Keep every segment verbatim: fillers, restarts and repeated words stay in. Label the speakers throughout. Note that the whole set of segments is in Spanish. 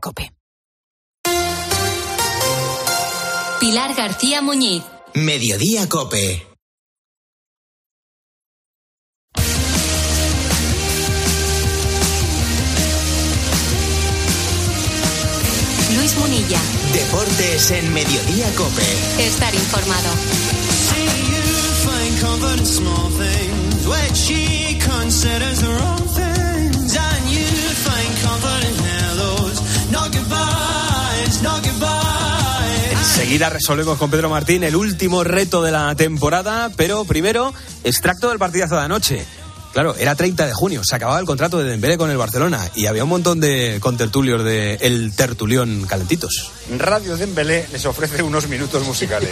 Speaker 1: COPE. Pilar García Muñiz.
Speaker 2: Mediodía COPE.
Speaker 1: Luis Munilla.
Speaker 2: Deportes en Mediodía COPE.
Speaker 1: Estar informado.
Speaker 3: Enseguida resolvemos con Pedro Martín el último reto de la temporada, pero primero, extracto del partidazo de anoche. Claro, era treinta de junio, se acababa el contrato de Dembélé con el Barcelona y había un montón de contertulios de El Tertulión calentitos.
Speaker 4: Radio Dembélé les ofrece unos minutos musicales.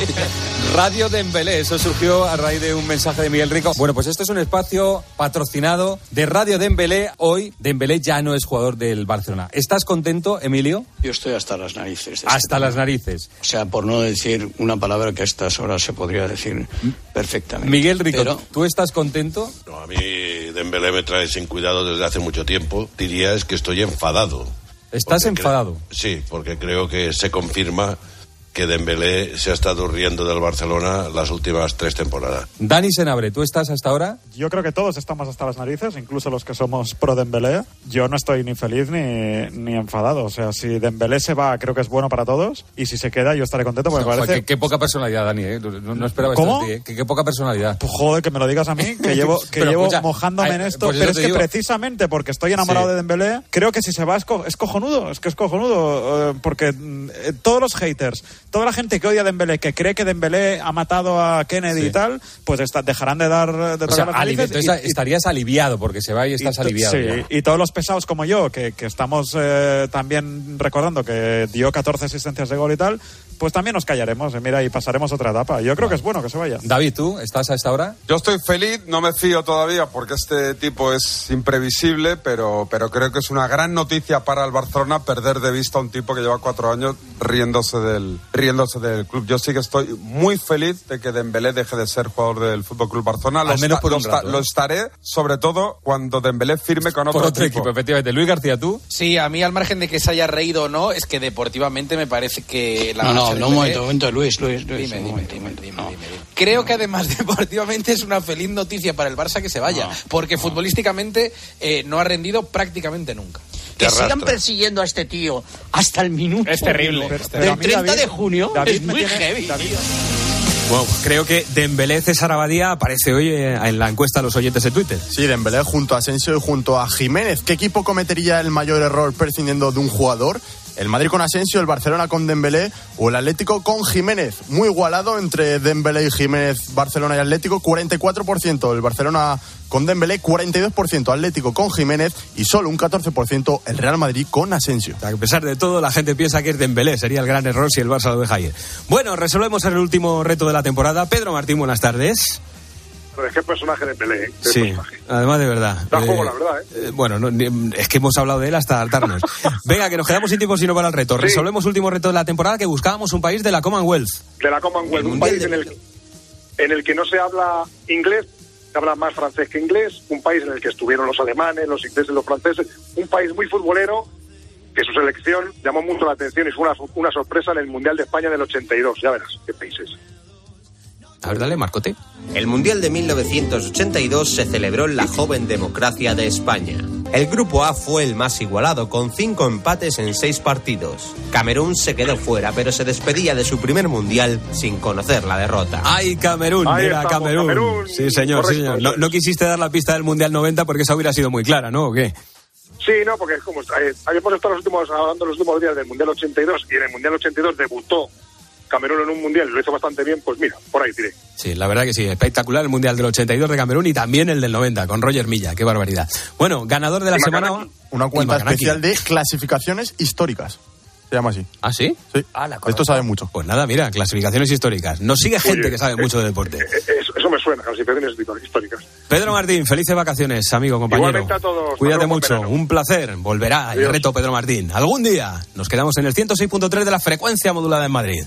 Speaker 5: Radio Dembélé, eso surgió a raíz de un mensaje de Miguel Rico. Bueno, pues este es un espacio patrocinado de Radio Dembélé. Hoy Dembélé ya no es jugador del Barcelona. ¿Estás contento, Emilio?
Speaker 6: Yo estoy hasta las narices. De
Speaker 5: hasta
Speaker 6: este
Speaker 5: las narices.
Speaker 6: O sea, por no decir una palabra que a estas horas se podría decir perfectamente.
Speaker 5: Miguel Rico,
Speaker 6: Pero...
Speaker 5: ¿tú estás contento?
Speaker 7: No, a mí Dembélé me trae sin cuidado desde hace mucho tiempo. Diría es que estoy enfadado.
Speaker 5: ¿Estás
Speaker 7: porque
Speaker 5: enfadado?
Speaker 7: Cre- sí, porque creo que se confirma que Dembélé se ha estado riendo del Barcelona las últimas tres temporadas.
Speaker 5: Dani Senabre, ¿tú estás hasta ahora?
Speaker 8: Yo creo que todos estamos hasta las narices, incluso los que somos pro Dembélé. Yo no estoy ni feliz ni, ni enfadado. O sea, si Dembélé se va, creo que es bueno para todos. Y si se queda, yo estaré contento porque
Speaker 5: No,
Speaker 8: me parece...
Speaker 5: qué, qué poca personalidad, Dani, ¿eh? No, no esperaba
Speaker 8: ¿Cómo?
Speaker 5: esto de ti, ¿eh? Qué, qué poca personalidad.
Speaker 8: Pues joder, que me lo digas a mí, que llevo, que
Speaker 5: Pero,
Speaker 8: llevo
Speaker 5: escucha,
Speaker 8: mojándome
Speaker 5: ay,
Speaker 8: en esto.
Speaker 5: pues
Speaker 8: Pero es
Speaker 5: te
Speaker 8: que
Speaker 5: digo.
Speaker 8: precisamente porque estoy enamorado
Speaker 5: Sí.
Speaker 8: de Dembélé, creo que si se va es, co- es cojonudo. Es que es cojonudo. Eh, porque eh, todos los haters, toda la gente que odia a Dembélé, que cree que Dembélé ha matado a Kennedy
Speaker 5: Sí.
Speaker 8: y tal, pues está, dejarán de dar de
Speaker 5: O
Speaker 8: tocar
Speaker 5: sea,
Speaker 8: las
Speaker 5: alivi-
Speaker 8: narices.
Speaker 5: entonces
Speaker 8: y- y-
Speaker 5: estarías aliviado porque se va y estás
Speaker 8: y to-
Speaker 5: aliviado.
Speaker 8: Sí,
Speaker 5: ya.
Speaker 8: y todos los pesados como yo, que, que estamos eh, también recordando que dio catorce asistencias de gol y tal, pues también nos callaremos, eh, mira, y pasaremos otra etapa. Yo creo que es bueno que se vaya.
Speaker 5: David, ¿tú estás a esta hora?
Speaker 9: Yo estoy feliz, no me fío todavía porque este tipo es imprevisible, pero, pero creo que es una gran noticia para el Barcelona perder de vista a un tipo que lleva cuatro años riéndose del, riéndose del club. Yo sí que estoy muy feliz de que Dembélé deje de ser jugador del F C Barcelona.
Speaker 5: Al
Speaker 9: Lo
Speaker 5: menos
Speaker 9: esta-
Speaker 5: por un
Speaker 9: lo,
Speaker 5: rato,
Speaker 9: esta- lo
Speaker 5: ¿eh?
Speaker 9: estaré, sobre todo cuando Dembélé firme con otro,
Speaker 5: Por otro
Speaker 9: equipo.
Speaker 5: equipo, efectivamente. Luis García, ¿tú?
Speaker 10: Sí, a mí al margen de que se haya reído o no, es que deportivamente me parece que la
Speaker 6: No, no,
Speaker 10: marcha
Speaker 6: no,
Speaker 10: de
Speaker 6: un
Speaker 10: Dembélé-
Speaker 6: momento, un momento, Luis, Luis, Luis.
Speaker 10: Dime,
Speaker 6: un
Speaker 10: dime,
Speaker 6: momento,
Speaker 10: dime,
Speaker 6: un momento.
Speaker 10: dime,
Speaker 6: No.
Speaker 10: dime, dime. Creo que además deportivamente es una feliz noticia para el Barça que se vaya,
Speaker 6: No,
Speaker 10: porque
Speaker 6: no.
Speaker 10: futbolísticamente eh, no ha rendido prácticamente nunca.
Speaker 6: Que
Speaker 7: arrastra.
Speaker 6: sigan persiguiendo a este tío hasta el minuto.
Speaker 10: Es terrible,
Speaker 6: uno
Speaker 10: es
Speaker 8: terrible.
Speaker 6: Del treinta
Speaker 8: David-
Speaker 6: de junio
Speaker 8: David
Speaker 6: es
Speaker 8: me
Speaker 6: muy
Speaker 8: tiene-
Speaker 6: heavy.
Speaker 8: David-
Speaker 3: Bueno, creo que Dembélé César Abadía aparece hoy eh, en la encuesta de los oyentes de Twitter.
Speaker 11: Sí, Dembélé junto a Asensio y junto a Jiménez. ¿Qué equipo cometería el mayor error prescindiendo de un jugador? ¿El Madrid con Asensio, el Barcelona con Dembélé o el Atlético con Jiménez? Muy igualado entre Dembélé y Jiménez, Barcelona y Atlético. cuarenta y cuatro por ciento el Barcelona con Dembélé, cuarenta y dos por ciento Atlético con Jiménez y solo un catorce por ciento el Real Madrid con Asensio.
Speaker 3: O sea, que a pesar de todo, la gente piensa que es Dembélé. Sería el gran error si el Barça lo deja ir. Bueno, resolvemos el último reto de la temporada. Pedro Martín, buenas tardes.
Speaker 12: Pero es que el personaje de Pelé, ¿eh? El
Speaker 3: Sí,
Speaker 12: personaje.
Speaker 3: además de verdad.
Speaker 12: Da
Speaker 3: Eh,
Speaker 12: juego, la verdad, ¿eh?
Speaker 3: eh, bueno, no, ni- es que hemos hablado de él hasta hartarnos. Venga, que nos quedamos sin tiempo sino para el reto.
Speaker 12: Sí.
Speaker 3: Resolvemos último reto de la temporada, que buscábamos un país de la Commonwealth.
Speaker 12: De la Commonwealth, un país en el, en el que no se habla inglés, se habla más francés que inglés, un país en el que estuvieron los alemanes, los ingleses, los franceses, un país muy futbolero, que su selección llamó mucho la atención y fue una, una sorpresa en el Mundial de España del ochenta y dos. Ya verás qué países.
Speaker 3: A ver, dale, Marcote.
Speaker 13: El Mundial de mil novecientos ochenta y dos se celebró en la joven democracia de España. El grupo A fue el más igualado, con cinco empates en seis partidos. Camerún se quedó fuera, pero se despedía de su primer Mundial sin conocer la derrota.
Speaker 3: ¡Ay, Camerún!
Speaker 12: Ahí
Speaker 3: Era
Speaker 12: estamos,
Speaker 3: Camerún.
Speaker 12: Camerún.
Speaker 3: Sí, señor,
Speaker 12: Correcto,
Speaker 3: sí, señor. No,
Speaker 12: eso es.
Speaker 3: no quisiste dar la pista del Mundial noventa porque esa hubiera sido muy clara, ¿no? ¿O qué?
Speaker 12: Sí, no, porque es como eh, habíamos estado los últimos, hablando los últimos días del Mundial ochenta y dos y en el Mundial ochenta y dos debutó Camerún en un Mundial y lo hizo bastante bien, pues mira, por ahí tiré.
Speaker 3: Sí, la verdad que sí, espectacular el Mundial del ochenta y dos de Camerún y también el del noventa con Roger Milla, qué barbaridad. Bueno, ganador de la
Speaker 12: Y
Speaker 3: semana...
Speaker 12: Macanaki.
Speaker 11: Una cuenta
Speaker 3: Y Macanaki.
Speaker 11: especial de clasificaciones históricas. Se llama así.
Speaker 3: ¿Ah, sí?
Speaker 11: Sí.
Speaker 10: Ah, la
Speaker 11: De esto sabe mucho.
Speaker 3: Pues nada, mira, clasificaciones históricas. Nos sigue gente
Speaker 12: Oye,
Speaker 3: que sabe
Speaker 12: eh,
Speaker 3: mucho de deporte.
Speaker 12: eh, eh, Eso, eso me suena, clasificaciones históricas.
Speaker 3: Pedro Martín, felices vacaciones, amigo, compañero.
Speaker 12: Igualmente a todos.
Speaker 3: Cuídate
Speaker 12: Hasta luego,
Speaker 3: mucho,
Speaker 12: verano.
Speaker 3: un placer. Volverá el
Speaker 12: Adiós.
Speaker 3: reto Pedro Martín. Algún día nos quedamos en el ciento seis punto tres de la frecuencia modulada en Madrid.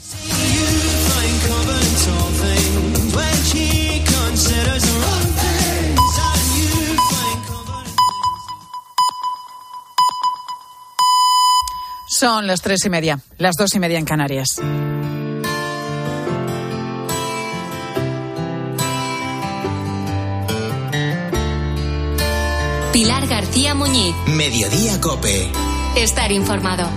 Speaker 14: Son las tres y media, las dos y media en Canarias.
Speaker 1: Pilar García Muñiz.
Speaker 2: Mediodía COPE.
Speaker 1: Estar informado.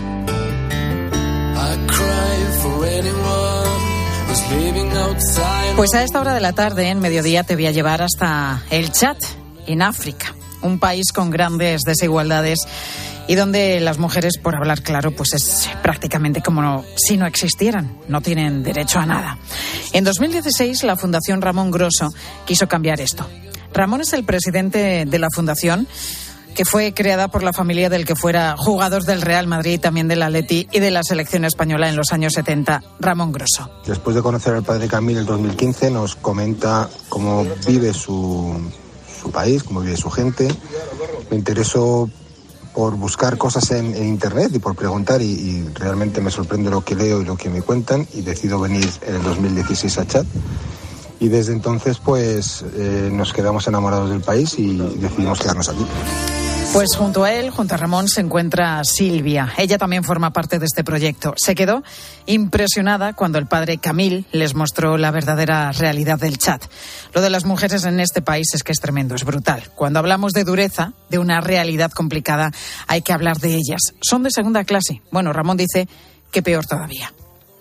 Speaker 14: Pues a esta hora de la tarde, en Mediodía, te voy a llevar hasta el Chad, en África, un país con grandes desigualdades y donde las mujeres, por hablar claro, pues es prácticamente como si no existieran, no tienen derecho a nada. En dos mil dieciséis, la Fundación Ramón Grosso quiso cambiar esto. Ramón es el presidente de la fundación, que fue creada por la familia del que fuera jugador del Real Madrid, también del Atleti y de la selección española en los años setenta, Ramón Grosso.
Speaker 15: Después de conocer al padre Camil en dos mil quince, nos comenta cómo vive su, su país, cómo vive su gente. Me interesó por buscar cosas en, en internet y por preguntar, y, y realmente me sorprende lo que leo y lo que me cuentan, y decido venir en el dos mil dieciséis a Chad. Y desde entonces pues eh, nos quedamos enamorados del país y decidimos quedarnos aquí.
Speaker 14: Pues junto a él, junto a Ramón, se encuentra Silvia. Ella también forma parte de este proyecto. Se quedó impresionada cuando el padre Camil les mostró la verdadera realidad del Chad. Lo de las mujeres en este país es que es tremendo, es brutal. Cuando hablamos de dureza, de una realidad complicada, hay que hablar de ellas. Son de segunda clase. Bueno, Ramón dice que peor todavía.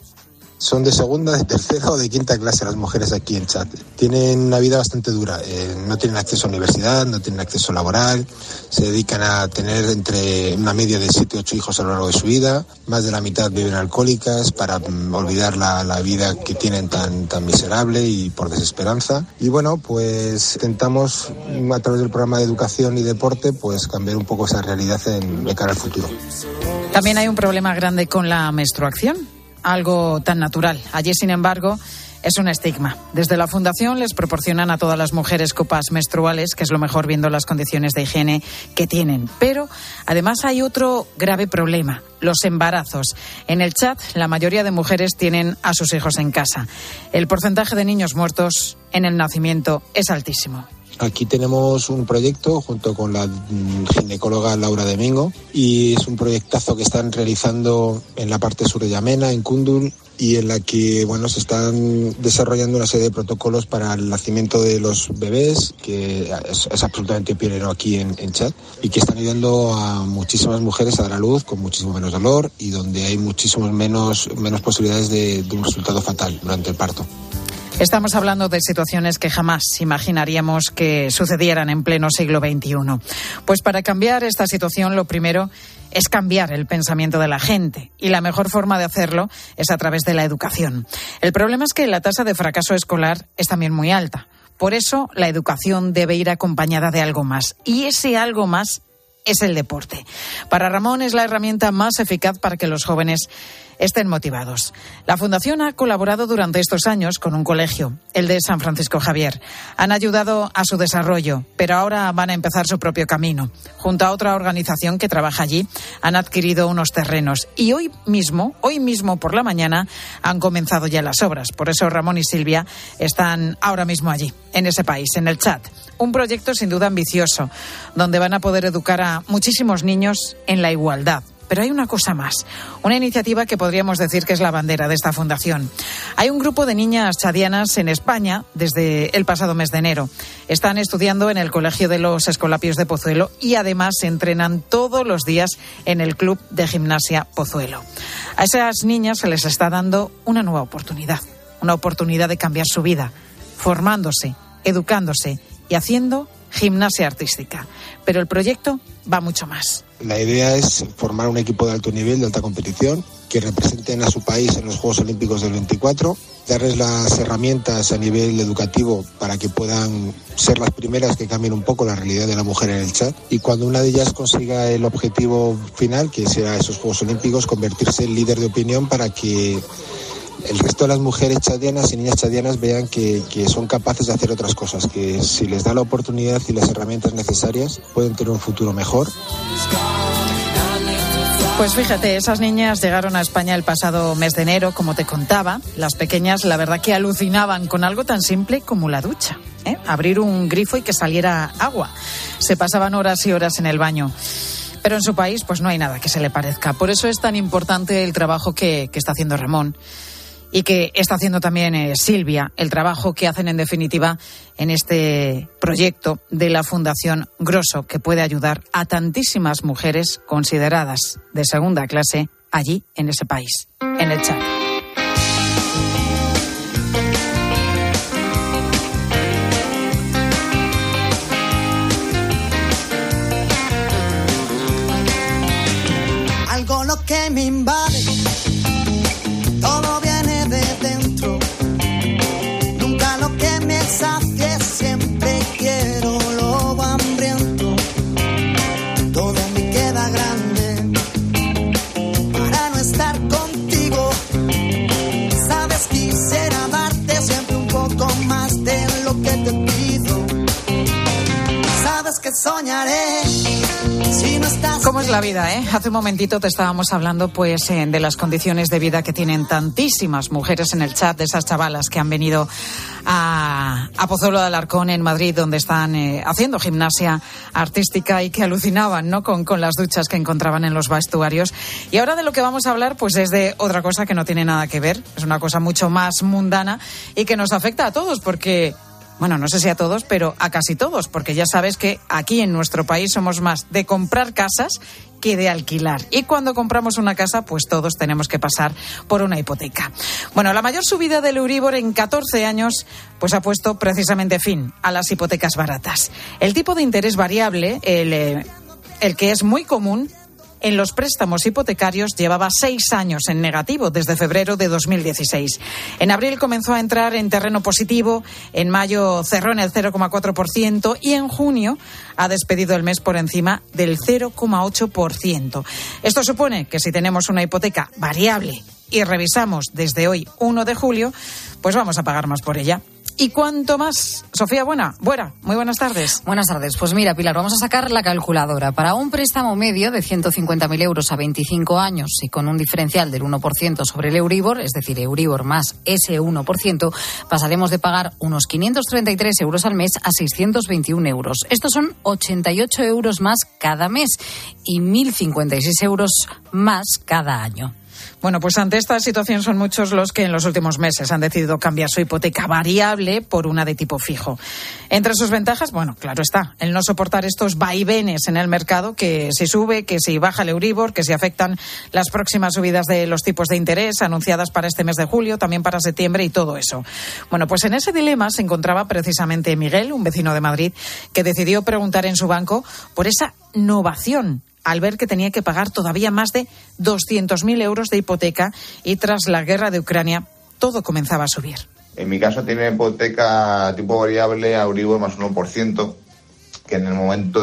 Speaker 15: Son de segunda, de tercera o de quinta clase las mujeres aquí en Chad. Tienen una vida bastante dura. Eh, no tienen acceso a universidad, no tienen acceso laboral. Se dedican a tener entre una media de siete o ocho hijos a lo largo de su vida. Más de la mitad viven alcohólicas para um, olvidar la, la vida que tienen tan, tan miserable y por desesperanza. Y bueno, pues intentamos a través del programa de educación y deporte pues cambiar un poco esa realidad en, de cara al futuro.
Speaker 14: También hay un problema grande con la menstruación. Algo tan natural. Allí, sin embargo, es un estigma. Desde la Fundación les proporcionan a todas las mujeres copas menstruales, que es lo mejor viendo las condiciones de higiene que tienen. Pero, además, hay otro grave problema, los embarazos. En el Chad, la mayoría de mujeres tienen a sus hijos en casa. El porcentaje de niños muertos en el nacimiento es altísimo.
Speaker 15: Aquí tenemos un proyecto junto con la ginecóloga Laura Domingo, y es un proyectazo que están realizando en la parte sur de Yamena, en Kundul, y en la que bueno se están desarrollando una serie de protocolos para el nacimiento de los bebés, que es, es absolutamente pionero aquí en, en Chad, y que están ayudando a muchísimas mujeres a dar a luz con muchísimo menos dolor y donde hay muchísimos menos, menos posibilidades de, de un resultado fatal durante el parto.
Speaker 14: Estamos hablando de situaciones que jamás imaginaríamos que sucedieran en pleno siglo veintiuno. Pues para cambiar esta situación, lo primero es cambiar el pensamiento de la gente. Y la mejor forma de hacerlo es a través de la educación. El problema es que la tasa de fracaso escolar es también muy alta. Por eso, la educación debe ir acompañada de algo más. Y ese algo más es el deporte. Para Ramón es la herramienta más eficaz para que los jóvenes estén motivados. La Fundación ha colaborado durante estos años con un colegio, el de San Francisco Javier. Han ayudado a su desarrollo, pero ahora van a empezar su propio camino. Junto a otra organización que trabaja allí, han adquirido unos terrenos y hoy mismo, hoy mismo por la mañana, han comenzado ya las obras. Por eso Ramón y Silvia están ahora mismo allí, en ese país, en el Chad. Un proyecto sin duda ambicioso, donde van a poder educar a muchísimos niños en la igualdad. Pero hay una cosa más, una iniciativa que podríamos decir que es la bandera de esta fundación. Hay un grupo de niñas chadianas en España desde el pasado mes de enero. Están estudiando en el Colegio de los Escolapios de Pozuelo y además se entrenan todos los días en el Club de Gimnasia Pozuelo. A esas niñas se les está dando una nueva oportunidad, una oportunidad de cambiar su vida, formándose, educándose y haciendo gimnasia artística. Pero el proyecto va mucho más.
Speaker 15: La idea es formar un equipo de alto nivel, de alta competición, que representen a su país en los Juegos Olímpicos del veinticuatro, darles las herramientas a nivel educativo para que puedan ser las primeras que cambien un poco la realidad de la mujer en el Chad, y cuando una de ellas consiga el objetivo final, que será esos Juegos Olímpicos, convertirse en líder de opinión para que el resto de las mujeres chadianas y niñas chadianas vean que, que son capaces de hacer otras cosas, que si les da la oportunidad y las herramientas necesarias pueden tener un futuro mejor.
Speaker 14: Pues fíjate, esas niñas llegaron a España el pasado mes de enero, como te contaba. Las pequeñas, la verdad que alucinaban con algo tan simple como la ducha, ¿eh? Abrir un grifo y que saliera agua. Se pasaban horas y horas en el baño. Pero en su país pues no hay nada que se le parezca. Por eso es tan importante el trabajo que, que está haciendo Ramón y que está haciendo también eh, Silvia, el trabajo que hacen en definitiva en este proyecto de la Fundación Grosso, que puede ayudar a tantísimas mujeres consideradas de segunda clase allí en ese país, en el Chad.
Speaker 16: Algo lo que me invade, todo viene de dentro. Nunca lo que me sacie, siempre quiero lo hambriento. Todo me queda grande para no estar contigo. Sabes, quisiera darte siempre un poco más de lo que te pido. Sabes que soñaré si no estás.
Speaker 14: ¿Cómo es la vida, eh? Hace un momentito te estábamos hablando pues eh, de las condiciones de vida que tienen tantísimas mujeres en el chat, de esas chavalas que han venido a, a Pozuelo de Alarcón en Madrid, donde están eh, haciendo gimnasia artística y que alucinaban, ¿no?, con, con las duchas que encontraban en los vestuarios. Y ahora de lo que vamos a hablar pues es de otra cosa que no tiene nada que ver, es una cosa mucho más mundana y que nos afecta a todos porque... Bueno, no sé si a todos, pero a casi todos, porque ya sabes que aquí en nuestro país somos más de comprar casas que de alquilar. Y cuando compramos una casa, pues todos tenemos que pasar por una hipoteca. Bueno, la mayor subida del Euribor en catorce años, pues ha puesto precisamente fin a las hipotecas baratas. El tipo de interés variable, el, eh, el que es muy común en los préstamos hipotecarios, llevaba seis años en negativo desde febrero de dos mil dieciséis. En abril comenzó a entrar en terreno positivo, en mayo cerró en el cero coma cuatro por ciento y en junio ha despedido el mes por encima del cero coma ocho por ciento. Esto supone que si tenemos una hipoteca variable y revisamos desde hoy, uno de julio, pues vamos a pagar más por ella. ¿Y cuánto más? Sofía Buena, Buera, muy buenas tardes.
Speaker 17: Buenas tardes. Pues mira, Pilar, vamos a sacar la calculadora. Para un préstamo medio de ciento cincuenta mil euros a veinticinco años y con un diferencial del uno por ciento sobre el Euribor, es decir, Euribor más ese uno por ciento, pasaremos de pagar unos quinientos treinta y tres euros al mes a seiscientos veintiún euros. Estos son ochenta y ocho euros más cada mes y mil cincuenta y seis euros más cada año.
Speaker 14: Bueno, pues ante esta situación son muchos los que en los últimos meses han decidido cambiar su hipoteca variable por una de tipo fijo. Entre sus ventajas, bueno, claro está, el no soportar estos vaivenes en el mercado, que si sube, que si baja el Euribor, que si afectan las próximas subidas de los tipos de interés anunciadas para este mes de julio, también para septiembre y todo eso. Bueno, pues en ese dilema se encontraba precisamente Miguel, un vecino de Madrid, que decidió preguntar en su banco por esa novación, al ver que tenía que pagar todavía más de doscientos mil euros de hipoteca y tras la guerra de Ucrania todo comenzaba a subir.
Speaker 18: En mi caso tiene hipoteca tipo variable a Euribor más uno por ciento, que en el momento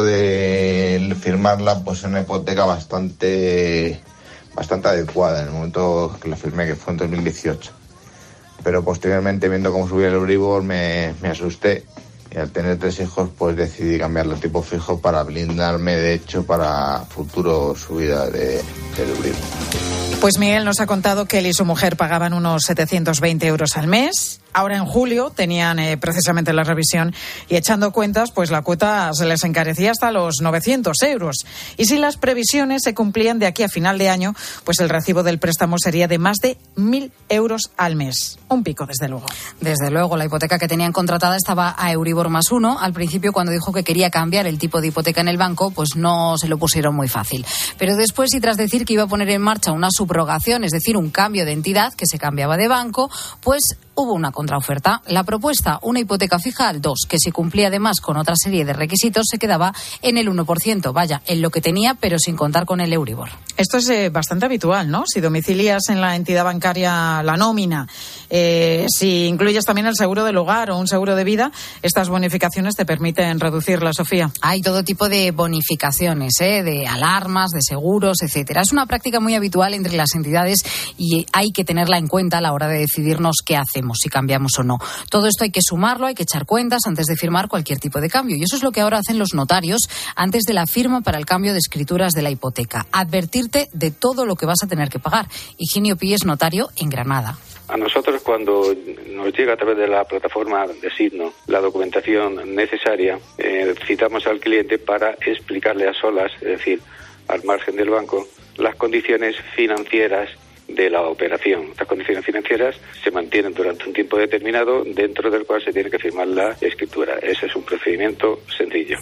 Speaker 18: de firmarla pues es una hipoteca bastante, bastante adecuada, en el momento que la firmé, que fue en dos mil dieciocho. Pero posteriormente, viendo cómo subía el Euribor, me, me asusté. Y al tener tres hijos, pues decidí cambiarlo a tipo fijo para blindarme, de hecho, para futuro subida de, de Euribor.
Speaker 14: Pues Miguel nos ha contado que él y su mujer pagaban unos setecientos veinte euros al mes. Ahora en julio tenían eh, precisamente la revisión y echando cuentas, pues la cuota se les encarecía hasta los novecientos euros. Y si las previsiones se cumplían de aquí a final de año, pues el recibo del préstamo sería de más de mil euros al mes. Un pico, desde luego.
Speaker 17: Desde luego, la hipoteca que tenían contratada estaba a Euribor más uno. Al principio, cuando dijo que quería cambiar el tipo de hipoteca en el banco, pues no se lo pusieron muy fácil. Pero después, y tras decir que iba a poner en marcha una subrogación, es decir, un cambio de entidad que se cambiaba de banco, pues hubo una contraoferta. La propuesta, una hipoteca fija al dos, que si cumplía además con otra serie de requisitos se quedaba en el uno por ciento. Vaya, en lo que tenía, pero sin contar con el Euribor.
Speaker 14: Esto es eh, bastante habitual, ¿no? Si domicilias en la entidad bancaria la nómina, eh, si incluyes también el seguro del hogar o un seguro de vida, estas bonificaciones te permiten reducirla, Sofía.
Speaker 17: Hay todo tipo de bonificaciones, ¿eh? De alarmas, de seguros, etcétera. Es una práctica muy habitual entre las entidades y hay que tenerla en cuenta a la hora de decidirnos qué hacemos, si cambiamos o no. Todo esto hay que sumarlo, hay que echar cuentas antes de firmar cualquier tipo de cambio. Y eso es lo que ahora hacen los notarios antes de la firma para el cambio de escrituras de la hipoteca. Advertirte de todo lo que vas a tener que pagar. Higinio Pi es notario en Granada.
Speaker 19: A nosotros, cuando nos llega a través de la plataforma de Signo la documentación necesaria, eh, citamos al cliente para explicarle a solas, es decir, al margen del banco, las condiciones financieras de la operación. Estas condiciones financieras se mantienen durante un tiempo determinado, dentro del cual se tiene que firmar la escritura. Ese es un procedimiento sencillo.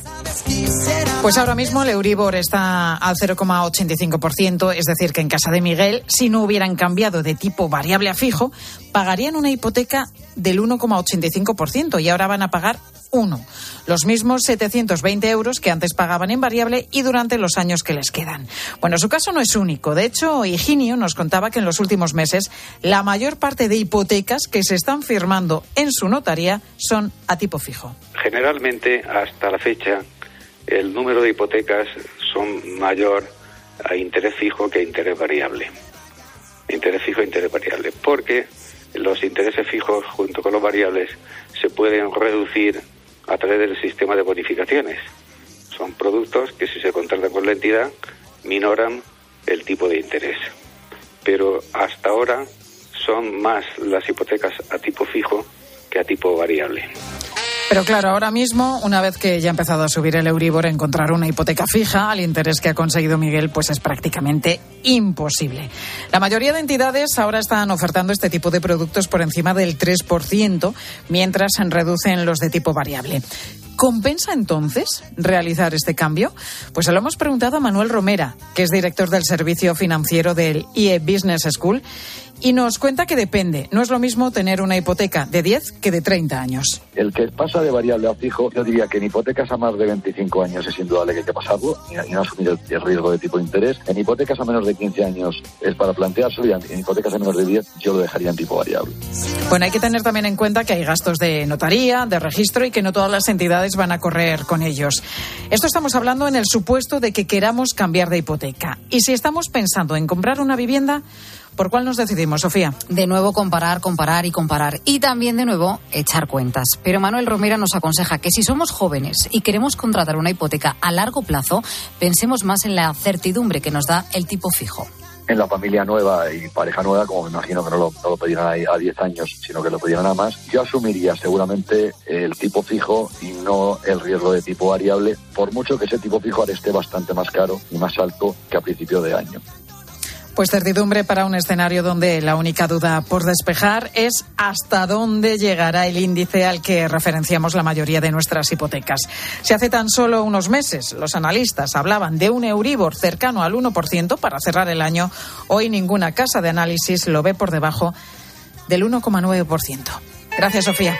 Speaker 14: Pues ahora mismo el Euribor está al cero coma ochenta y cinco por ciento, es decir, que en casa de Miguel, si no hubieran cambiado de tipo variable a fijo, pagarían una hipoteca del uno coma ochenta y cinco por ciento y ahora van a pagar uno. Los mismos setecientos veinte euros que antes pagaban en variable y durante los años que les quedan. Bueno, su caso no es único. De hecho, Higinio nos contaba que en los últimos meses la mayor parte de hipotecas que se están firmando en su notaría son a tipo fijo.
Speaker 19: Generalmente, hasta la fecha, el número de hipotecas son mayor a interés fijo que a interés variable. Interés fijo e interés variable. Porque los intereses fijos junto con los variables se pueden reducir a través del sistema de bonificaciones. Son productos que, si se contratan con la entidad, minoran el tipo de interés. Pero hasta ahora son más las hipotecas a tipo fijo que a tipo variable.
Speaker 14: Pero claro, ahora mismo, una vez que ya ha empezado a subir el Euribor, encontrar una hipoteca fija al interés que ha conseguido Miguel, pues es prácticamente imposible. La mayoría de entidades ahora están ofertando este tipo de productos por encima del tres por ciento, mientras se reducen los de tipo variable. ¿Compensa entonces realizar este cambio? Pues se lo hemos preguntado a Manuel Romera, que es director del servicio financiero del I E Business School, y nos cuenta que depende. No es lo mismo tener una hipoteca de diez que de treinta años.
Speaker 20: El que pasa de variable a fijo, yo diría que en hipotecas a más de veinticinco años es indudable que hay que pasarlo y no asumir el, el riesgo de tipo de interés. En hipotecas a menos de quince años es para planteárselo, y en hipotecas a menos de diez yo lo dejaría en tipo variable.
Speaker 14: Bueno, hay que tener también en cuenta que hay gastos de notaría, de registro, y que no todas las entidades van a correr con ellos. Esto estamos hablando en el supuesto de que queramos cambiar de hipoteca. Y si estamos pensando en comprar una vivienda, ¿por cuál nos decidimos, Sofía?
Speaker 17: De nuevo comparar, comparar y comparar. Y también de nuevo echar cuentas. Pero Manuel Romera nos aconseja que si somos jóvenes y queremos contratar una hipoteca a largo plazo, pensemos más en la certidumbre que nos da el tipo fijo.
Speaker 20: En la familia nueva y pareja nueva, como me imagino que no lo, no lo pedirán a diez años, sino que lo pedirán a más, yo asumiría seguramente el tipo fijo y no el riesgo de tipo variable, por mucho que ese tipo fijo ahora esté bastante más caro y más alto que a principio de año.
Speaker 14: Pues certidumbre para un escenario donde la única duda por despejar es hasta dónde llegará el índice al que referenciamos la mayoría de nuestras hipotecas. Si hace tan solo unos meses los analistas hablaban de un Euribor cercano al uno por ciento para cerrar el año, hoy ninguna casa de análisis lo ve por debajo del uno coma nueve por ciento. Gracias, Sofía.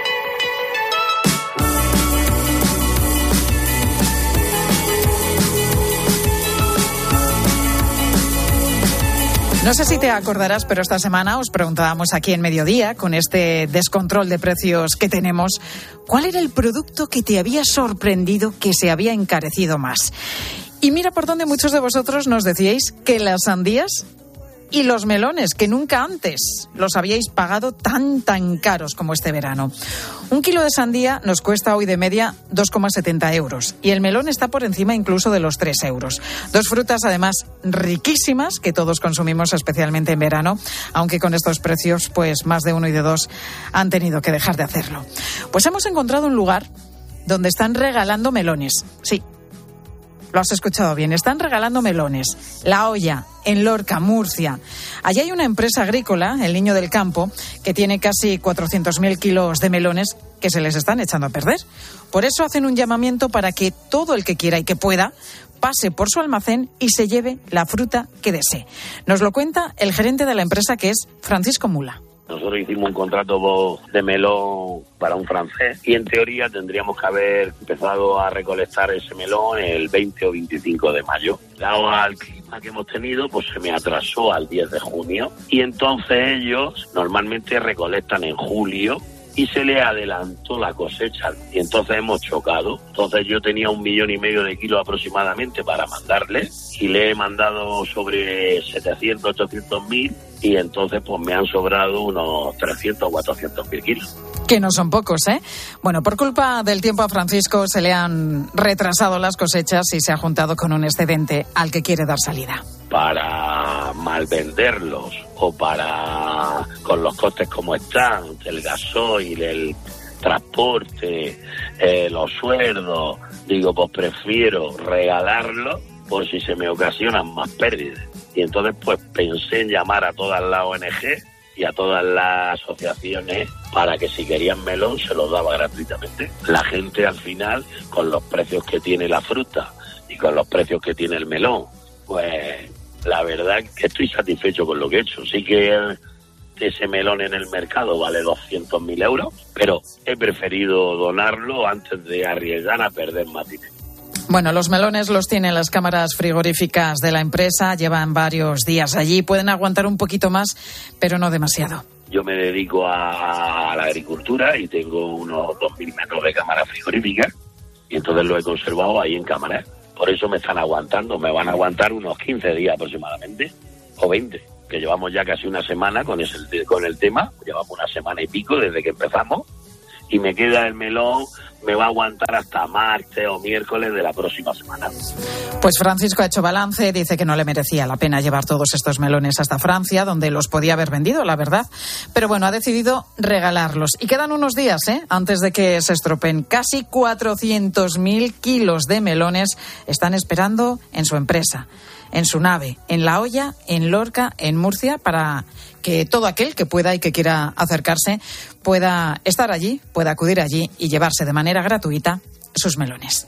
Speaker 14: No sé si te acordarás, pero esta semana os preguntábamos aquí en Mediodía, con este descontrol de precios que tenemos, ¿cuál era el producto que te había sorprendido que se había encarecido más? Y mira por dónde muchos de vosotros nos decíais que las sandías y los melones, que nunca antes los habíais pagado tan, tan caros como este verano. Un kilo de sandía nos cuesta hoy de media dos coma setenta euros y el melón está por encima incluso de los tres euros. Dos frutas además riquísimas que todos consumimos especialmente en verano, aunque con estos precios pues más de uno y de dos han tenido que dejar de hacerlo. Pues hemos encontrado un lugar donde están regalando melones. Sí, lo has escuchado bien, están regalando melones. La Olla, en Lorca, Murcia. Allí hay una empresa agrícola, El Niño del Campo, que tiene casi cuatrocientos mil kilos de melones que se les están echando a perder. Por eso hacen un llamamiento para que todo el que quiera y que pueda pase por su almacén y se lleve la fruta que desee. Nos lo cuenta el gerente de la empresa, que es Francisco Mula.
Speaker 21: Nosotros hicimos un contrato de melón para un francés y en teoría tendríamos que haber empezado a recolectar ese melón el veinte o veinticinco de mayo. Dado al clima que hemos tenido, pues se me atrasó al diez de junio y entonces ellos normalmente recolectan en julio y se le adelantó la cosecha y entonces hemos chocado. Entonces yo tenía un millón y medio de kilos aproximadamente para mandarle y le he mandado sobre setecientos, ochocientos mil y entonces pues me han sobrado unos trescientos o cuatrocientos mil kilos.
Speaker 14: Que no son pocos, ¿eh? Bueno, por culpa del tiempo a Francisco se le han retrasado las cosechas y se ha juntado con un excedente al que quiere dar salida.
Speaker 21: Para malvenderlos o para, con los costes como están, el gasoil, el transporte, eh, los sueldos, digo, pues prefiero regalarlo por si se me ocasionan más pérdidas. Y entonces pues pensé en llamar a todas las O N G y a todas las asociaciones para que si querían melón se los daba gratuitamente. La gente al final, con los precios que tiene la fruta y con los precios que tiene el melón, pues la verdad que estoy satisfecho con lo que he hecho. Sí que ese melón en el mercado vale doscientos mil euros, pero he preferido donarlo antes de arriesgar a perder más dinero.
Speaker 14: Bueno, los melones los tienen las cámaras frigoríficas de la empresa, llevan varios días allí, pueden aguantar un poquito más, pero no demasiado.
Speaker 21: Yo me dedico a la agricultura y tengo unos dos mil metros de cámara frigorífica y entonces lo he conservado ahí en cámara. Por eso me están aguantando, me van a aguantar unos quince días aproximadamente, o veinte, que llevamos ya casi una semana con, ese, con el tema, llevamos una semana y pico desde que empezamos, y me queda el melón, me va a aguantar hasta martes o miércoles de la próxima semana.
Speaker 14: Pues Francisco ha hecho balance, dice que no le merecía la pena llevar todos estos melones hasta Francia, donde los podía haber vendido, la verdad. Pero bueno, ha decidido regalarlos. Y quedan unos días, ¿eh?, antes de que se estropeen. Casi cuatrocientos mil kilos de melones están esperando en su empresa, en su nave, en La Hoya, en Lorca, en Murcia, para que todo aquel que pueda y que quiera acercarse pueda estar allí, pueda acudir allí y llevarse de manera gratuita sus melones.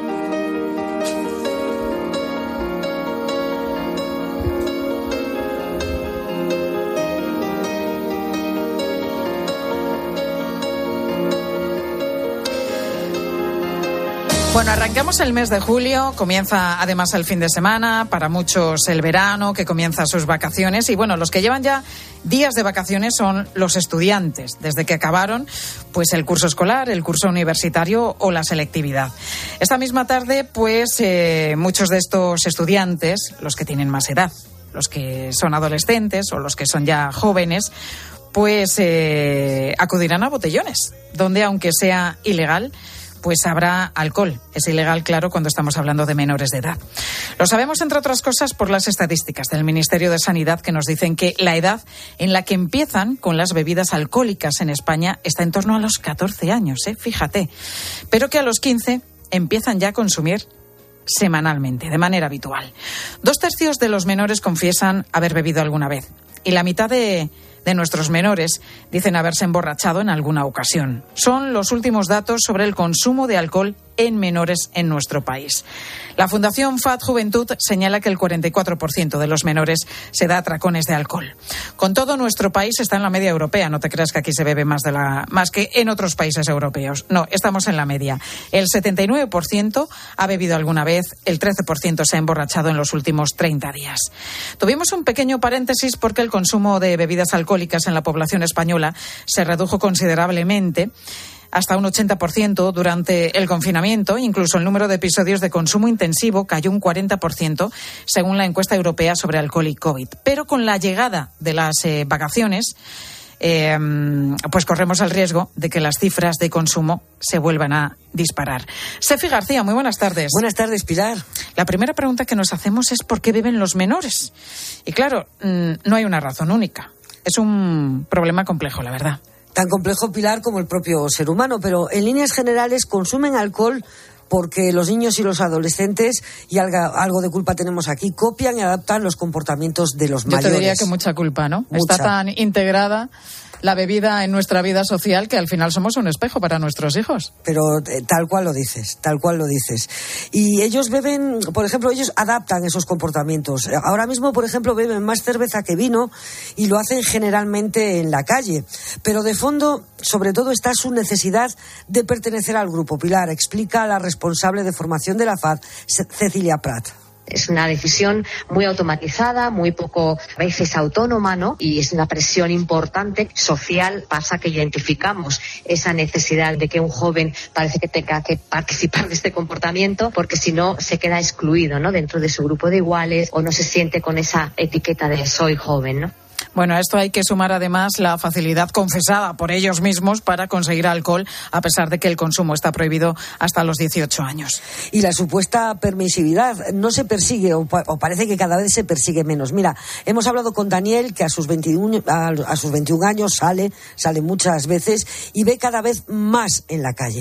Speaker 14: Bueno, arrancamos el mes de julio, comienza además el fin de semana, para muchos el verano, que comienza sus vacaciones, y bueno, los que llevan ya días de vacaciones son los estudiantes, desde que acabaron pues el curso escolar, el curso universitario o la selectividad. Esta misma tarde, pues eh, muchos de estos estudiantes, los que tienen más edad, los que son adolescentes o los que son ya jóvenes, pues eh, acudirán a botellones, donde aunque sea ilegal, pues habrá alcohol. Es ilegal, claro, cuando estamos hablando de menores de edad. Lo sabemos, entre otras cosas, por las estadísticas del Ministerio de Sanidad, que nos dicen que la edad en la que empiezan con las bebidas alcohólicas en España está en torno a los catorce años, ¿eh? Fíjate. Pero que a los quince empiezan ya a consumir semanalmente, de manera habitual. Dos tercios de los menores confiesan haber bebido alguna vez. Y la mitad de... de nuestros menores dicen haberse emborrachado en alguna ocasión. Son los últimos datos sobre el consumo de alcohol en menores en nuestro país. La Fundación F A D Juventud señala que el cuarenta y cuatro por ciento de los menores se da atracones de alcohol. Con todo, nuestro país está en la media europea. No te creas que aquí se bebe más de la más que en otros países europeos. No, estamos en la media. El setenta y nueve por ciento ha bebido alguna vez, el trece por ciento se ha emborrachado en los últimos treinta días. Tuvimos un pequeño paréntesis porque el consumo de bebidas alcohólicas en la población española se redujo considerablemente, hasta un ochenta por ciento durante el confinamiento. Incluso el número de episodios de consumo intensivo cayó un cuarenta por ciento, según la encuesta europea sobre alcohol y COVID. Pero con la llegada de las eh, vacaciones, eh, pues corremos el riesgo de que las cifras de consumo se vuelvan a disparar. Sefi García, muy buenas tardes.
Speaker 4: Buenas tardes, Pilar.
Speaker 14: La primera pregunta que nos hacemos es ¿por qué beben los menores? Y claro, no hay una razón única. Es un problema complejo, la verdad.
Speaker 4: Tan complejo, Pilar, como el propio ser humano, pero en líneas generales consumen alcohol porque los niños y los adolescentes, y algo, algo de culpa tenemos aquí, copian y adaptan los comportamientos de los mayores.
Speaker 14: Yo te diría que mucha culpa, ¿no?
Speaker 4: Mucha.
Speaker 14: Está tan integrada la bebida en nuestra vida social que al final somos un espejo para nuestros hijos.
Speaker 4: Pero eh, tal cual lo dices, tal cual lo dices. Y ellos beben, por ejemplo, ellos adaptan esos comportamientos. Ahora mismo, por ejemplo, beben más cerveza que vino y lo hacen generalmente en la calle. Pero de fondo, sobre todo, está su necesidad de pertenecer al grupo. Pilar, explica a la responsable de formación de la F A D, Cecilia Prat.
Speaker 22: Es una decisión muy automatizada, muy poco a veces autónoma, ¿no? Y es una presión importante social. Pasa que identificamos esa necesidad de que un joven parece que tenga que participar de este comportamiento, porque si no se queda excluido, ¿no? Dentro de su grupo de iguales, o no se siente con esa etiqueta de soy joven, ¿no?
Speaker 14: Bueno, a esto hay que sumar además la facilidad confesada por ellos mismos para conseguir alcohol, a pesar de que el consumo está prohibido hasta los dieciocho años.
Speaker 4: Y la supuesta permisividad no se persigue, o, pa- o parece que cada vez se persigue menos. Mira, hemos hablado con Daniel, que a sus veintiuno, a, a sus veintiún años sale, sale muchas veces y ve cada vez más en la calle.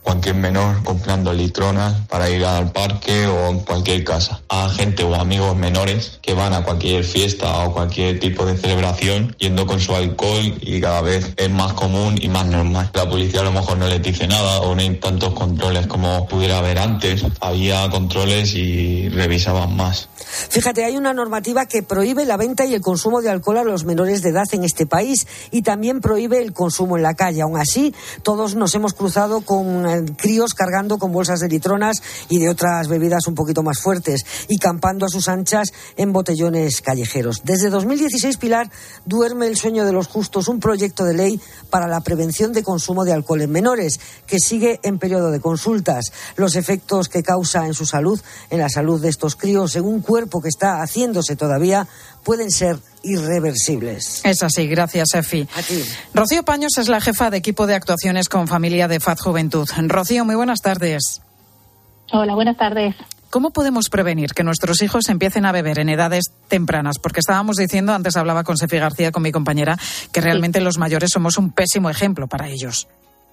Speaker 5: cualquier menor comprando litronas para ir al parque o en cualquier casa. A gente o amigos menores que van a cualquier fiesta o cualquier tipo de celebración yendo con su alcohol y cada vez es más común y más normal. La policía a lo mejor no les dice nada o no hay tantos controles como pudiera haber antes. Había controles y revisaban más.
Speaker 4: Fíjate, hay una normativa que prohíbe la venta y el consumo de alcohol a los menores de edad en este país y también prohíbe el consumo en la calle. Aún así, todos nos hemos cruzado con eh, críos cargando con bolsas de litronas y de otras bebidas un poquito más fuertes y campando a sus anchas en botellones callejeros. Desde dos mil dieciséis, Pilar, duerme el sueño de los justos, un proyecto de ley para la prevención de consumo de alcohol en menores, que sigue en periodo de consultas. Los efectos que causa en su salud, en la salud de estos críos, en un cuerpo que está haciéndose todavía, pueden ser irreversibles.
Speaker 14: Es así, gracias, Efi.
Speaker 4: A ti.
Speaker 14: Rocío Paños es la jefa de equipo de actuaciones con familia de F A D Juventud. Rocío, muy buenas tardes.
Speaker 9: Hola, buenas tardes.
Speaker 14: ¿Cómo podemos prevenir que nuestros hijos empiecen a beber en edades tempranas? Porque estábamos diciendo, antes hablaba con Sefi García, con mi compañera, que realmente sí, los mayores somos un pésimo ejemplo para ellos.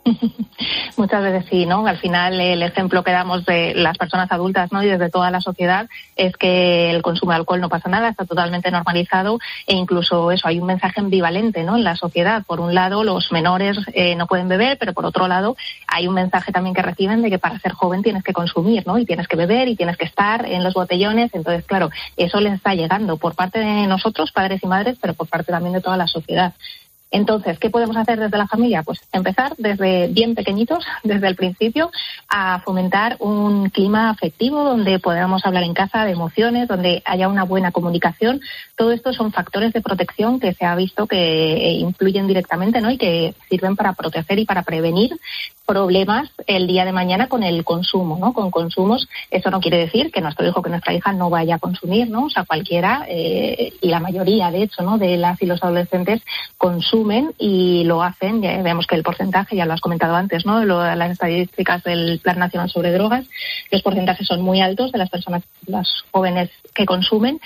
Speaker 9: Muchas veces sí, ¿no? Al final el ejemplo que damos de las personas adultas, ¿no? Y desde toda la sociedad es que el consumo de alcohol no pasa nada, está totalmente normalizado e incluso eso, hay un mensaje ambivalente, ¿no? En la sociedad. Por un lado, los menores eh, no pueden beber, pero por otro lado hay un mensaje también que reciben de que para ser joven tienes que consumir, ¿no? Y tienes que beber y tienes que estar en los botellones. Entonces, claro, eso les está llegando por parte de nosotros, padres y madres, pero por parte también de toda la sociedad. Entonces, ¿qué podemos hacer desde la familia? Pues empezar desde bien pequeñitos, desde el principio, a fomentar un clima afectivo donde podamos hablar en casa de emociones, donde haya una buena comunicación. Todo esto son factores de protección que se ha visto que influyen directamente, ¿no? Y que sirven para proteger y para prevenir problemas el día de mañana con el consumo, ¿no? Con consumos, eso no quiere decir que nuestro hijo, que nuestra hija no vaya a consumir, ¿no? O sea, cualquiera, eh, y la mayoría, de hecho, ¿no? De las y los adolescentes consumen y lo hacen. Ya vemos que el porcentaje, ya lo has comentado antes, ¿no? Lo, las estadísticas del Plan Nacional sobre Drogas, los porcentajes son muy altos de las personas, las jóvenes que consumen,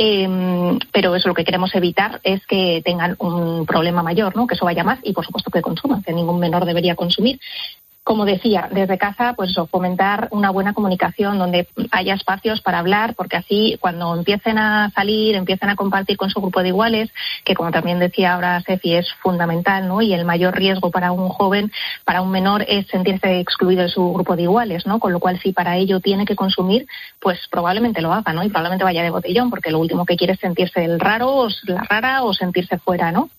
Speaker 9: eh, pero eso, lo que queremos evitar es que tengan un problema mayor, ¿no? Que eso vaya más y, por supuesto, que consuman, que ningún menor debería consumir. Como decía, desde casa, pues eso, fomentar una buena comunicación donde haya espacios para hablar, porque así cuando empiecen a salir, empiecen a compartir con su grupo de iguales, que como también decía ahora Sefi, es fundamental, ¿no? Y el mayor riesgo para un joven, para un menor, es sentirse excluido de su grupo de iguales, ¿no? Con lo cual, si para ello tiene que consumir, pues probablemente lo haga, ¿no? Y probablemente vaya de botellón, porque lo último que quiere es sentirse el raro, o la rara, o sentirse fuera, ¿no?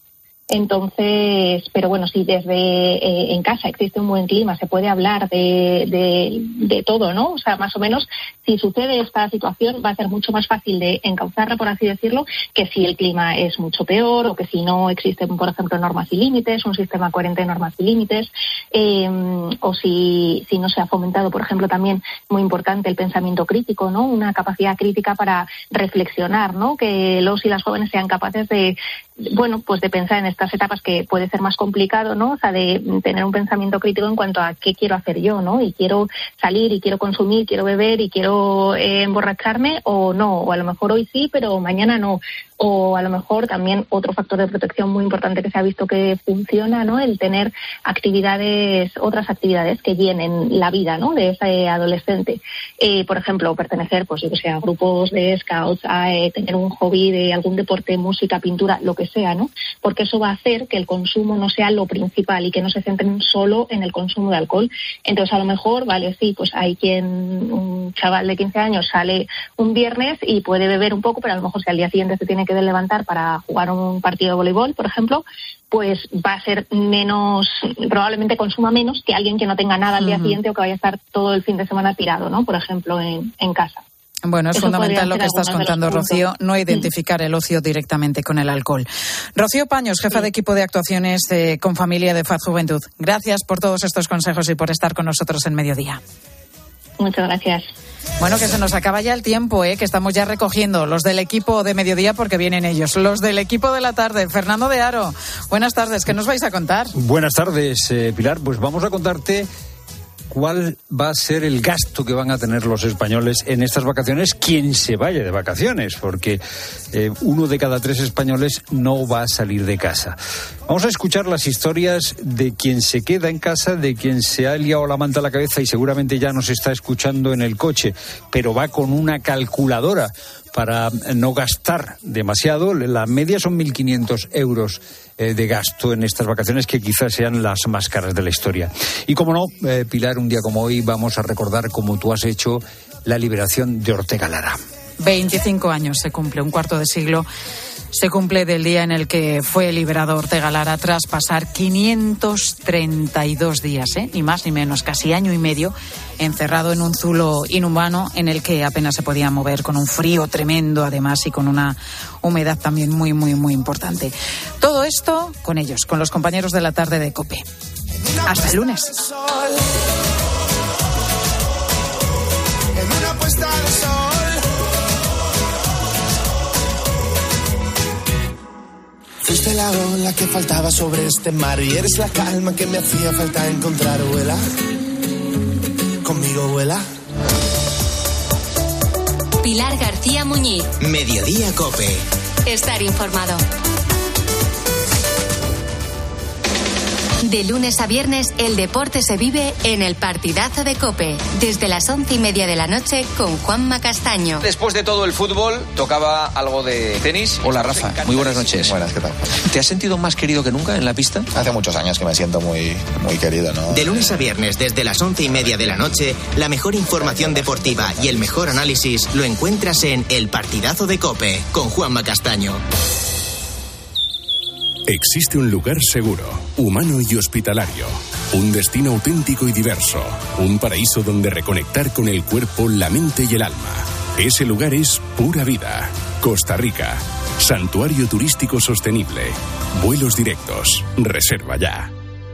Speaker 9: Entonces, pero bueno, si desde eh, en casa existe un buen clima, se puede hablar de, de, de todo, ¿no? O sea, más o menos, si sucede esta situación, va a ser mucho más fácil de encauzarla, por así decirlo, que si el clima es mucho peor o que si no existen, por ejemplo, normas y límites, un sistema coherente de normas y límites, eh, o si, si no se ha fomentado, por ejemplo, también muy importante el pensamiento crítico, ¿no? Una capacidad crítica para reflexionar, ¿no? Que los y las jóvenes sean capaces de, bueno, pues de pensar en estas etapas que puede ser más complicado, ¿no? O sea, de tener un pensamiento crítico en cuanto a qué quiero hacer yo, ¿no? Y quiero salir y quiero consumir, quiero beber y quiero eh, emborracharme o no, o a lo mejor hoy sí, pero mañana no. O a lo mejor también otro factor de protección muy importante que se ha visto que funciona, ¿no? El tener actividades, otras actividades que llenen la vida, ¿no? De ese adolescente. Eh, por ejemplo, pertenecer, pues yo que sé, a grupos de scouts, a eh, tener un hobby de algún deporte, música, pintura, lo que sea, ¿no? Porque eso va a hacer que el consumo no sea lo principal y que no se centren solo en el consumo de alcohol. Entonces, a lo mejor, vale, sí, pues hay quien, un chaval de quince años sale un viernes y puede beber un poco, pero a lo mejor si al día siguiente se tiene que de levantar para jugar un partido de voleibol, por ejemplo, pues va a ser menos, probablemente consuma menos que alguien que no tenga nada al día uh-huh. siguiente o que vaya a estar todo el fin de semana tirado, ¿no? Por ejemplo, en, en casa.
Speaker 14: Bueno, es
Speaker 9: Eso
Speaker 14: fundamental lo que estás contando, Rocío, no identificar el ocio directamente con el alcohol. Rocío Paños, jefa sí. de equipo de actuaciones de, con familia de F A D Juventud. Gracias por todos estos consejos y por estar con nosotros en Mediodía.
Speaker 9: Muchas gracias.
Speaker 14: Bueno, que se nos acaba ya el tiempo, ¿eh? Que estamos ya recogiendo los del equipo de Mediodía porque vienen ellos. Los del equipo de la tarde. Fernando de Aro, buenas tardes. ¿Qué nos vais a contar?
Speaker 23: Buenas tardes, eh, Pilar. Pues vamos a contarte
Speaker 6: cuál va a ser el gasto que van a tener los españoles en estas vacaciones, quien se vaya de vacaciones, porque eh, uno de cada tres españoles no va a salir de casa. Vamos a escuchar las historias de quien se queda en casa, de quien se ha liado la manta a la cabeza y seguramente ya nos está escuchando en el coche, pero va con una calculadora para no gastar demasiado. La media son mil quinientos euros eh, de gasto en estas vacaciones, que quizás sean las más caras de la historia. Y como no, eh, Pilar, un día como hoy vamos a recordar, como tú has hecho, la liberación de Ortega Lara.
Speaker 14: veinticinco años se cumple, un cuarto de siglo se cumple del día en el que fue liberado Ortega Lara tras pasar quinientos treinta y dos días, ¿eh? ni más ni menos, casi año y medio, encerrado en un zulo inhumano en el que apenas se podía mover, con un frío tremendo además y con una humedad también muy, muy, muy importante. Todo esto con ellos, con los compañeros de la tarde de COPE. Hasta el lunes.
Speaker 16: En una puesta de sol. Fuiste la ola que faltaba sobre este mar y eres la calma que me hacía falta encontrar. Vuela, conmigo vuela.
Speaker 1: Pilar García Muñiz.
Speaker 2: Mediodía COPE.
Speaker 1: Estar informado. De lunes a viernes, el deporte se vive en el partidazo de COPE, desde las once y media de la noche con Juanma Castaño.
Speaker 10: Después de todo el fútbol, tocaba algo de tenis. Hola, Rafa. Muy buenas noches.
Speaker 7: Buenas, ¿qué tal?
Speaker 10: ¿Te has sentido más querido que nunca en la pista?
Speaker 7: Hace muchos años que me siento muy, muy querido, ¿no?
Speaker 2: De lunes a viernes, desde las once y media de la noche, la mejor información deportiva y el mejor análisis lo encuentras en El Partidazo de COPE, con Juanma Castaño.
Speaker 23: Existe un lugar seguro, humano y hospitalario, un destino auténtico y diverso, un paraíso donde reconectar con el cuerpo, la mente y el alma. Ese lugar es Pura Vida, Costa Rica. Santuario turístico sostenible. Vuelos directos. Reserva ya.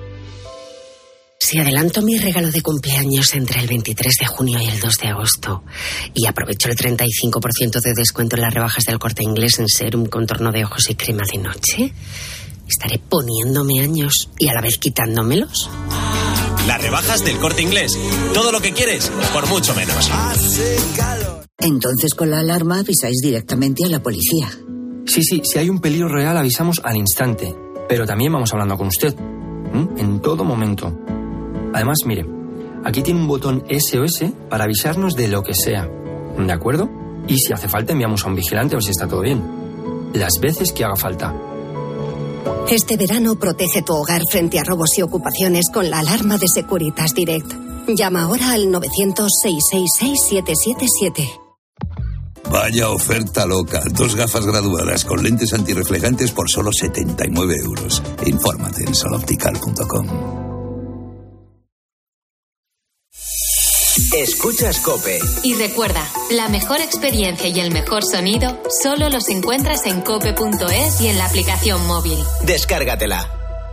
Speaker 24: Si adelanto mi regalo de cumpleaños entre el veintitrés de junio y el dos de agosto y aprovecho el treinta y cinco por ciento de descuento en las rebajas del Corte Inglés en serum, contorno de ojos y crema de noche, ¿estaré poniéndome años y a la vez quitándomelos?
Speaker 25: Las rebajas del Corte Inglés. Todo lo que quieres, por mucho menos.
Speaker 26: Entonces con la alarma avisáis directamente a la policía.
Speaker 27: Sí, sí, si hay un peligro real avisamos al instante. Pero también vamos hablando con usted. ¿Mm? En todo momento. Además, mire, aquí tiene un botón S O S para avisarnos de lo que sea. ¿De acuerdo? Y si hace falta enviamos a un vigilante a ver si está todo bien. Las veces que haga falta.
Speaker 26: Este verano protege tu hogar frente a robos y ocupaciones con la alarma de Securitas Direct. Llama ahora al novecientos, seiscientos sesenta y seis, siete siete siete.
Speaker 28: Vaya oferta loca. Dos gafas graduadas con lentes antirreflejantes por solo setenta y nueve euros. Infórmate en soloptical punto com.
Speaker 2: Escuchas COPE.
Speaker 1: Y recuerda, la mejor experiencia y el mejor sonido solo los encuentras en cope punto es y en la aplicación móvil.
Speaker 2: Descárgatela.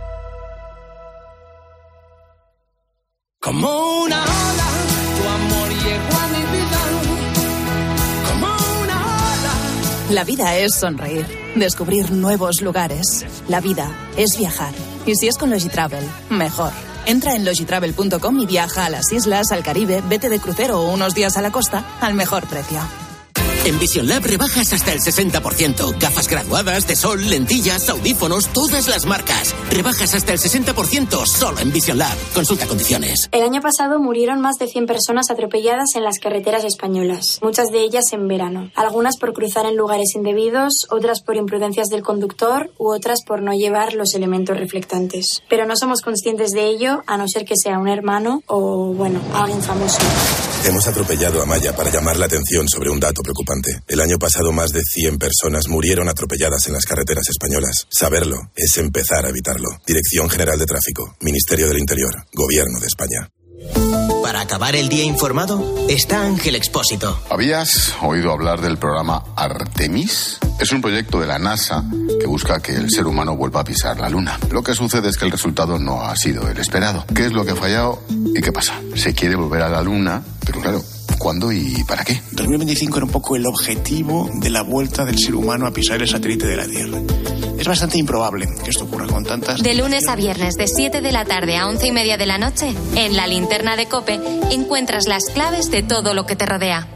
Speaker 16: Como una ola, tu amor llegó a mi vida. Como una ola.
Speaker 29: La vida es sonreír, descubrir nuevos lugares. La vida es viajar. Y si es con Logitravel, mejor. Entra en logitravel punto com y viaja a las islas, al Caribe, vete de crucero o unos días a la costa al mejor precio.
Speaker 30: En Vision Lab rebajas hasta el sesenta por ciento. Gafas graduadas, de sol, lentillas, audífonos, todas las marcas. Rebajas hasta el sesenta por ciento solo en Vision Lab. Consulta condiciones.
Speaker 31: El año pasado murieron más de cien personas atropelladas en las carreteras españolas, muchas de ellas en verano. Algunas por cruzar en lugares indebidos, otras por imprudencias del conductor u otras por no llevar los elementos reflectantes. Pero no somos conscientes de ello, a no ser que sea un hermano o, bueno, alguien famoso.
Speaker 32: Hemos atropellado a Maya para llamar la atención sobre un dato preocupante. El año pasado más de cien personas murieron atropelladas en las carreteras españolas. Saberlo es empezar a evitarlo. Dirección General de Tráfico, Ministerio del Interior, Gobierno de España.
Speaker 2: Para acabar el día informado, está Ángel Expósito.
Speaker 33: ¿Habías oído hablar del programa Artemis? Es un proyecto de la NASA que busca que el ser humano vuelva a pisar la Luna. Lo que sucede es que el resultado no ha sido el esperado. ¿Qué es lo que ha fallado y qué pasa? Se quiere volver a la Luna, pero claro, ¿cuándo y para qué?
Speaker 34: dos mil veinticinco era un poco el objetivo de la vuelta del ser humano a pisar el satélite de la Tierra. Es
Speaker 3: es bastante improbable que esto ocurra con tantas...
Speaker 1: De lunes a viernes, de siete de la tarde a once y media de la noche, en La Linterna de COPE, encuentras las claves de todo lo que te rodea.